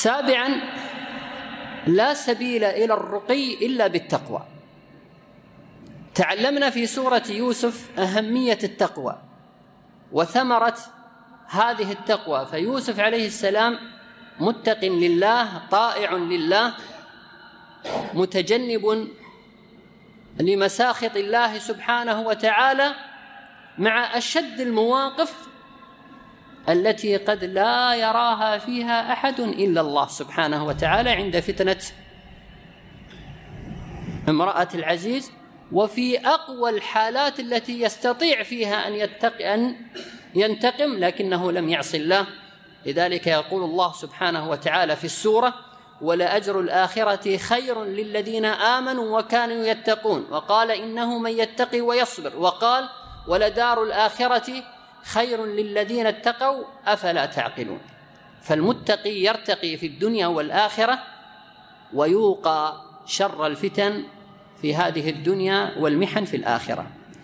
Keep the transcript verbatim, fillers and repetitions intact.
سابعا: لا سبيل إلى الرقي إلا بالتقوى. تعلمنا في سورة يوسف أهمية التقوى وثمرة هذه التقوى، فيوسف عليه السلام متق لله طائع لله متجنب لمساخط الله سبحانه وتعالى، مع أشد المواقف التي قد لا يراها فيها أحد إلا الله سبحانه وتعالى، عند فتنة امرأة العزيز، وفي أقوى الحالات التي يستطيع فيها أن يتقي أن ينتقم لكنه لم يعص الله. لذلك يقول الله سبحانه وتعالى في السورة: ولأجر الآخرة خير للذين آمنوا وكانوا يتقون، وقال: إنه من يتقي ويصبر، وقال: ولدار الآخرة خير للذين اتقوا أفلا تعقلون. فالمتقي يرتقي في الدنيا والآخرة ويوقى شر الفتن في هذه الدنيا والمحن في الآخرة.